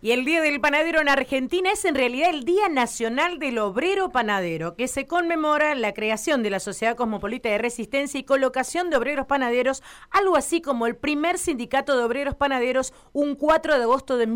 Y el Día del Panadero en Argentina es en realidad el Día Nacional del Obrero Panadero, que se conmemora la creación de la Sociedad Cosmopolita de Resistencia y colocación de obreros panaderos, algo así como el primer sindicato de obreros panaderos, un 4 de agosto de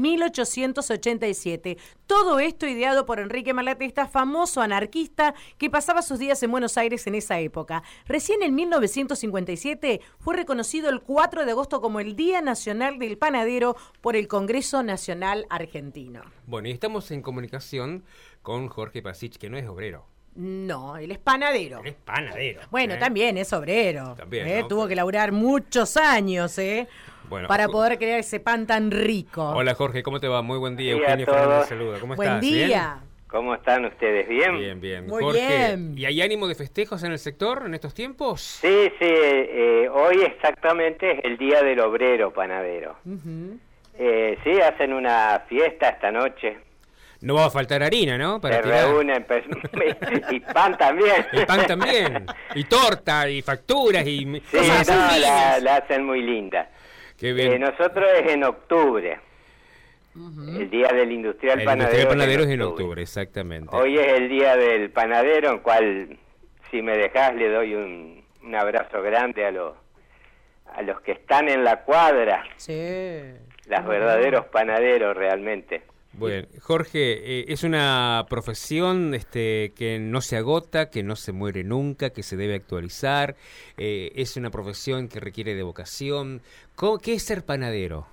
1887. Todo esto ideado por Enrique Malatesta, famoso anarquista que pasaba sus días en Buenos Aires en esa época. Recién en 1957 fue reconocido el 4 de agosto como el Día Nacional del Panadero por el Congreso Nacional Argentino. Bueno, y estamos en comunicación con Jorge Pasich, que no es obrero. No, él es panadero. Él es panadero. Bueno, también es obrero. También, ¿no? Tuvo que laburar muchos años, bueno, para poder crear ese pan tan rico. Hola Jorge, ¿cómo te va? Muy buen día. Buen día Eugenio a todos. Fernández saluda. ¿Cómo Buen estás? día. ¿Bien? ¿Cómo están ustedes? ¿Bien? Bien, bien. Muy Jorge, bien. ¿y hay ánimo de festejos en el sector en estos tiempos? Sí, hoy exactamente es el Día del Obrero Panadero. Uh-huh. Sí, hacen una fiesta esta noche. No va a faltar harina, ¿no? Se reúnen, y pan también. Y pan también. Y torta, y facturas, y Sí, cosas no, así. la hacen muy linda. Qué bien. Nosotros es en octubre. Uh-huh. El Día del Industrial El Panadero. industrial panadero es en octubre, exactamente. Hoy es el Día del Panadero, en cual, si me dejás, le doy un abrazo grande a los que están en la cuadra. Sí. Los verdaderos panaderos realmente. Bueno, Jorge, es una profesión que no se agota, que no se muere nunca, que se debe actualizar. Es una profesión que requiere de vocación. ¿Qué es ser panadero?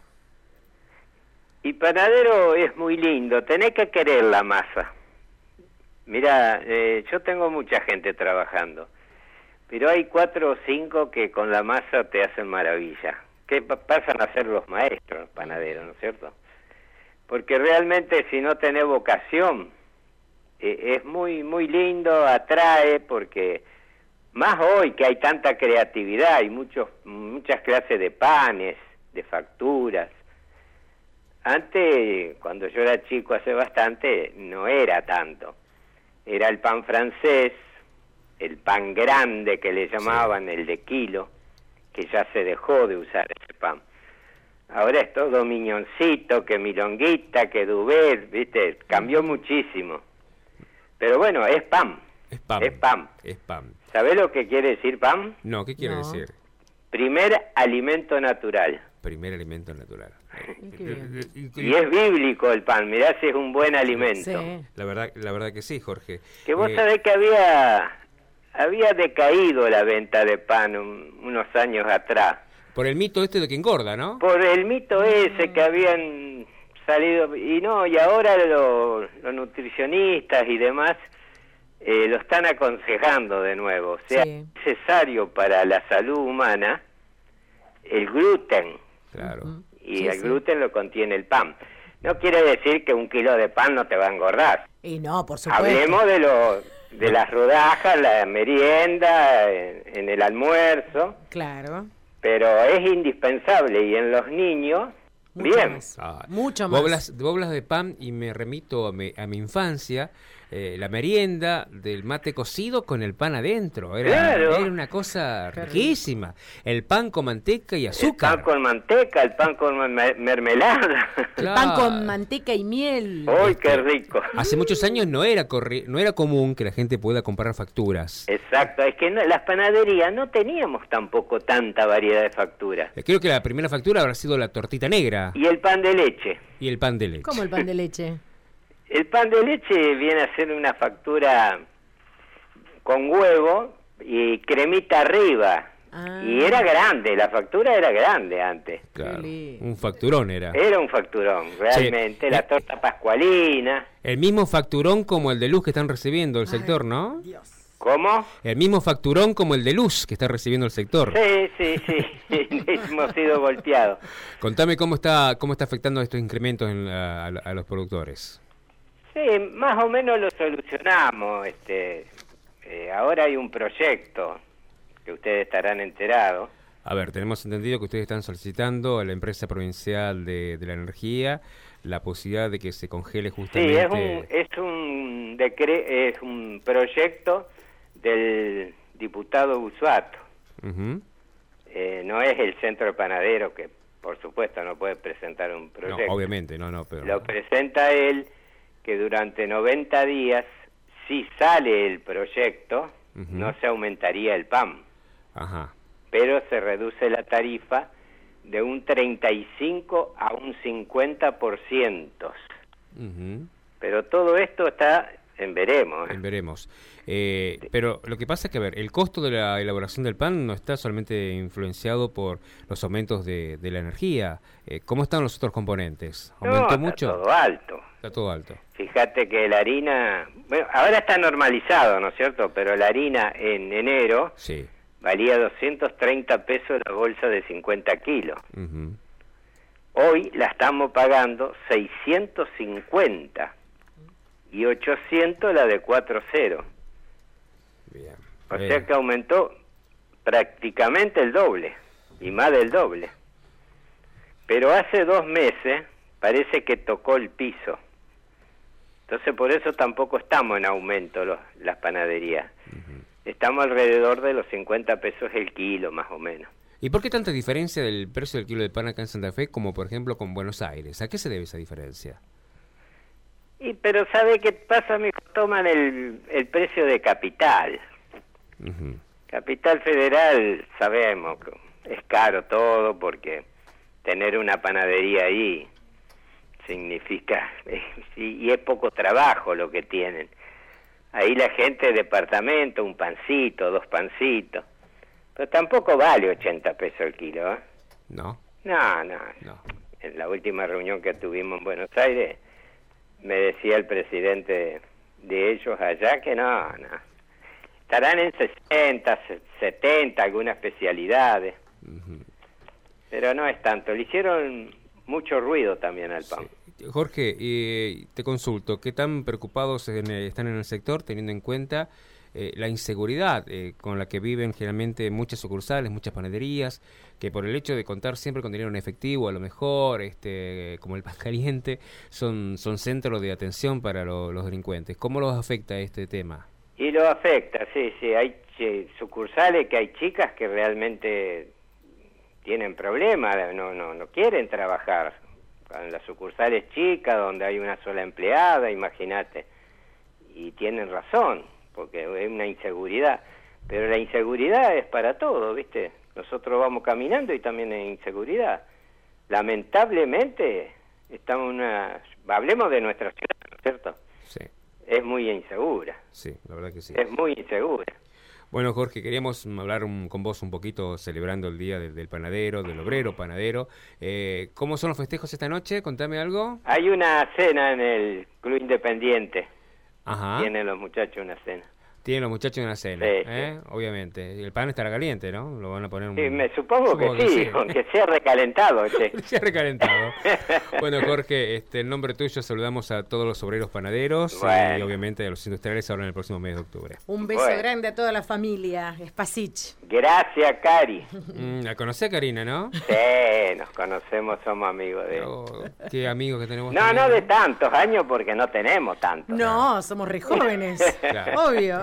Y panadero es muy lindo, tenés que querer la masa. Mira, yo tengo mucha gente trabajando, pero hay 4 o 5 que con la masa te hacen maravilla, que pasan a ser los maestros panaderos, ¿no es cierto? Porque realmente si no tenés vocación, es muy muy lindo, atrae, porque más hoy que hay tanta creatividad, hay muchas clases de panes, de facturas. Antes, cuando yo era chico, hace bastante, no era tanto. Era el pan francés, el pan grande que le llamaban, el de kilo, que ya se dejó de usar ese pan. Ahora es todo miñoncito, que milonguita, que duvet, ¿viste? Cambió muchísimo. Pero bueno, es pan. Es pan. Es pan. Es pan. ¿Sabés lo que quiere decir pan? No, ¿qué quiere No. decir? Primer alimento natural. Primer alimento natural. Qué bien. Y es bíblico el pan, mirá si es un buen alimento. Sí. La verdad que sí, Jorge. Que vos sabés que había decaído la venta de pan unos años atrás. Por el mito de que engorda, ¿no? Por el mito ese que habían salido, y ahora los nutricionistas y demás lo están aconsejando de nuevo. O sea, Sí. es necesario para la salud humana el gluten, Claro. Uh-huh. y Sí, el sí. gluten lo contiene el pan. No quiere decir que 1 kilo de pan no te va a engordar. Y no, por supuesto. Hablemos de las rodajas, la merienda, en el almuerzo, Claro. pero es indispensable, y en los niños, Mucho bien. más. Ah, Mucho vos más. hablas de pan y me remito a mi infancia, la merienda del mate cocido con el pan adentro. Era una cosa Qué riquísima. El pan con manteca y El azúcar. pan con manteca, el pan con mermelada. El Claro. pan con manteca y miel. ¡Uy, qué rico! Hace muchos años no era común que la gente pueda comprar facturas. Exacto, es que las panaderías no teníamos tampoco tanta variedad de facturas. Creo que la primera factura habrá sido la tortita negra Y el pan de leche. y el pan de leche. ¿Cómo el pan de leche? El pan de leche viene a ser una factura con huevo y cremita arriba. Ah. Y era grande, la factura era grande antes. Claro, Qué lindo. un facturón era. Era un facturón, realmente. Sí. La torta pascualina. El mismo facturón como el de luz que están recibiendo el sector, ¿no? Dios. ¿Cómo? El mismo facturón como el de luz que está recibiendo el sector. Sí. Hemos sido golpeados. Contame cómo está afectando estos incrementos a los productores. Sí, más o menos lo solucionamos. Ahora hay un proyecto que ustedes estarán enterados. A ver, tenemos entendido que ustedes están solicitando a la empresa provincial de la energía la posibilidad de que se congele Sí, justamente... es un proyecto del diputado Busuato. Ujú. No es el centro panadero que por supuesto, no puede presentar un proyecto. No, obviamente, no, pero... Lo presenta él, que durante 90 días, si sale el proyecto, no se aumentaría el PAN. Ajá. Pero se reduce la tarifa de un 35 a un 50%. Pero todo esto está en veremos. En veremos. Pero lo que pasa es que, a ver, el costo de la elaboración del pan no está solamente influenciado por los aumentos de la energía. ¿Cómo están los otros componentes? ¿Aumentó mucho? Está todo alto. Está todo alto. Fíjate que la harina, bueno, ahora está normalizado, ¿no es cierto? Pero la harina en enero sí, valía 230 pesos la bolsa de 50 kilos. Hoy la estamos pagando 650 y 800 la de 4.0. Bien. O sea que aumentó prácticamente el doble y más del doble. Pero hace 2 meses parece que tocó el piso. Entonces por eso tampoco estamos en aumento las panaderías. Estamos alrededor de los 50 pesos el kilo, más o menos. ¿Y por qué tanta diferencia del precio del kilo de pan acá en Santa Fe como, por ejemplo, con Buenos Aires? ¿A qué se debe esa diferencia? Pero ¿sabe qué pasa, mijo? Toman el precio de Capital. Capital Federal, sabemos que es caro todo, porque tener una panadería ahí significa... y es poco trabajo lo que tienen. Ahí la gente, departamento, un pancito, 2 pancitos. Pero tampoco vale 80 pesos el kilo, ¿eh? No. No. En la última reunión que tuvimos en Buenos Aires, me decía el presidente de ellos allá que no. Estarán en 60, 70, algunas especialidades. Pero no es tanto. Le hicieron mucho ruido también al pan. Sí. Jorge, te consulto, ¿qué tan preocupados están en el sector teniendo en cuenta la inseguridad con la que viven generalmente muchas sucursales, muchas panaderías, que por el hecho de contar siempre con dinero en efectivo, a lo mejor, como el pan caliente, son centros de atención para los delincuentes? ¿Cómo los afecta este tema? Y lo afecta, sí. Hay sucursales que hay chicas que realmente tienen problemas, no quieren trabajar. En las sucursales chicas, donde hay una sola empleada, imagínate. Y tienen razón, porque es una inseguridad. Pero la inseguridad es para todo, ¿viste? Nosotros vamos caminando y también hay inseguridad. Lamentablemente, estamos en una... Hablemos de nuestra ciudad, ¿no es cierto? Sí. Es muy insegura. Sí, la verdad que sí. Es muy insegura. Bueno, Jorge, queríamos hablar con vos un poquito celebrando el Día del Panadero, del Obrero Panadero. ¿Cómo son los festejos esta noche? Contame algo. Hay una cena en el Club Independiente. Ajá. Tienen los muchachos una cena. Tienen los muchachos una cena, sí. Obviamente. El pan estará caliente, ¿no? Lo van a poner... Sí, supongo que sí, aunque sea recalentado. Sea recalentado. Bueno, Jorge, en nombre tuyo saludamos a todos los obreros panaderos y obviamente a los industriales ahora en el próximo mes de octubre. Un beso grande a toda la familia Spasich. Gracias, Cari. La conocés, Karina, ¿no? Sí, nos conocemos, somos amigos de... ¿Qué amigos que tenemos? No de tantos años, porque no tenemos tantos. No, somos re jóvenes. Claro. Obvio.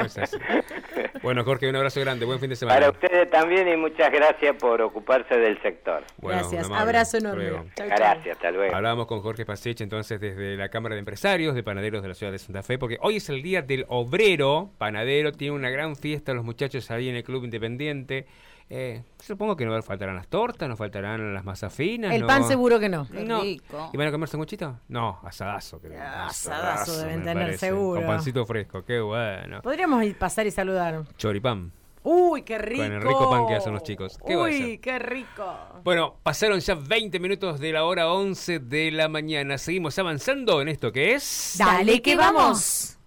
Bueno, Jorge, un abrazo grande, buen fin de semana. Para ustedes también y muchas gracias por ocuparse del sector. Bueno, gracias, abrazo enorme. Gracias, hasta luego. Hablábamos con Jorge Spasich entonces desde la Cámara de Empresarios de Panaderos de la ciudad de Santa Fe, porque hoy es el Día del Obrero Panadero, tiene una gran fiesta los muchachos ahí en el Club Independiente. Supongo que no faltarán las tortas, no faltarán las masas finas. El pan seguro que no. No. ¿Y van a comer sanguchito? No, asadazo. Asadazo deben tener seguro. Con pancito fresco, qué bueno. Podríamos ir pasar y saludar. Choripán. Uy, qué rico. Con el rico pan que hacen los chicos. Uy, qué rico. Bueno, pasaron ya 20 minutos de la hora 11 de la mañana. Seguimos avanzando en esto que es... ¡Dale que vamos!